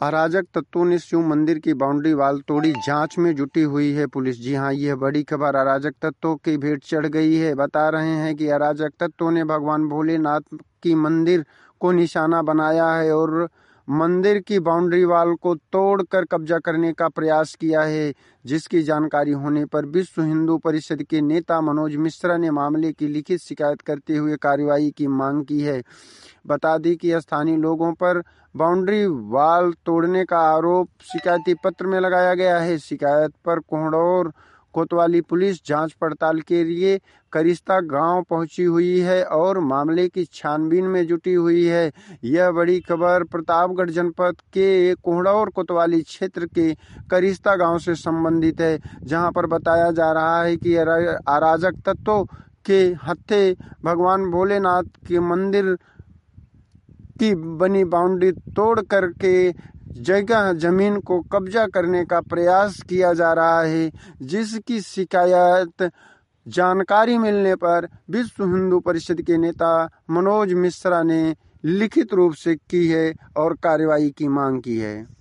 अराजक तत्वों ने शिव मंदिर की बाउंड्री वाल तोड़ी, जांच में जुटी हुई है पुलिस। जी हां, यह बड़ी खबर अराजक तत्वों की भेंट चढ़ गई है। बता रहे हैं कि अराजक तत्वों ने भगवान भोलेनाथ की मंदिर को निशाना बनाया है और मंदिर की बाउंड्री वाल को तोड़कर कब्जा करने का प्रयास किया है, जिसकी जानकारी होने पर विश्व हिंदू परिषद के नेता मनोज मिश्रा ने मामले की लिखित शिकायत करते हुए कार्रवाई की मांग की है। बता दी कि स्थानीय लोगों पर बाउंड्री वाल तोड़ने का आरोप शिकायती पत्र में लगाया गया है। शिकायत पर कोहड़ौर कोतवाली पुलिस जांच पड़ताल के लिए करिश्ता गांव पहुंची हुई है और मामले की छानबीन में जुटी हुई है। यह बड़ी खबर प्रतापगढ़ जनपद के कोहड़ौर कोतवाली क्षेत्र के करिश्ता गांव से संबंधित है, जहां पर बताया जा रहा है कि अराजक तत्वों के हत्थे भगवान भोलेनाथ के मंदिर की बनी बाउंड्री तोड़ करके जगह जमीन को कब्जा करने का प्रयास किया जा रहा है, जिसकी शिकायत जानकारी मिलने पर विश्व हिंदू परिषद के नेता मनोज मिश्रा ने लिखित रूप से की है और कार्रवाई की मांग की है।